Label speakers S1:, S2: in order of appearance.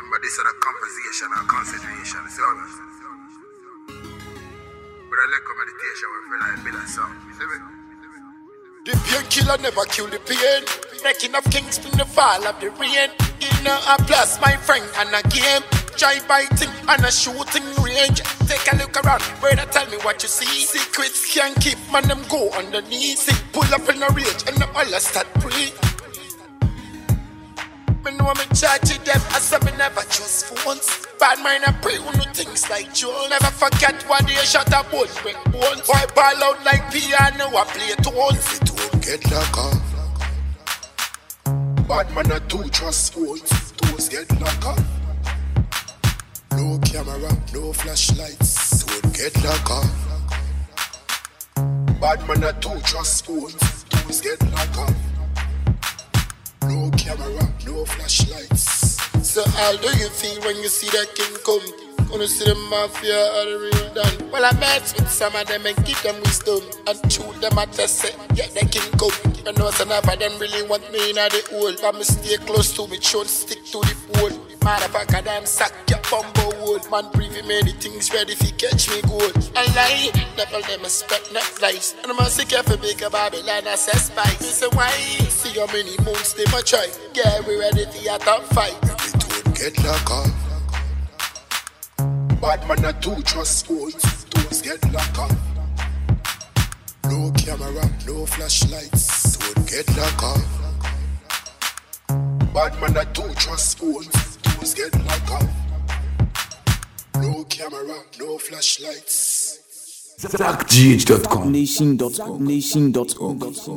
S1: Remember, this is a conversation or concentration. See what but I like meditation we feel like build a song. See me?
S2: The painkiller never kill the pain. Breaking of kings in the fall of the rain. In a plus, my friend, and a game. Try biting and a shooting range. Take a look around, brother, tell me what you see. Secrets can't keep, man, them go underneath. See, pull up in a rage and the all start breathe. Me know me charge them, I said me never trust phones. Bad mind I pray who know things like Joe. Never forget what they shot a boat, break bones. Boy ball out like piano, I play tones. It won't get locked off. Bad man I do trust phones, those get locked off. No camera, no flashlights, don't get locked off. Bad man I do trust phones, those get locked off. No camera, no flashlights. So how do you feel when you see that king come? When you see the mafia or the real done? Well, I met with some of them and give them wisdom and shoot them at the set, get the king come. You know some of them really want me in the hole, but me stay close to me, should stick to the pole. Motherfucker, damn sack your bumbo wood. Man, briefing many things ready if you catch me good. I lie, devil them expect not lies. And I must be careful bigger Babylon as a spice. Me say why? See how many moons they might try. Yeah, we ready for your top fight. Every don't get locked off. Bad man I do trust phones, those get locked off. No camera, no flashlights, don't get locked off. Bad man I do trust phones, those get locked off. No camera, no flashlights.
S3: ZachGH.com. Nation.com.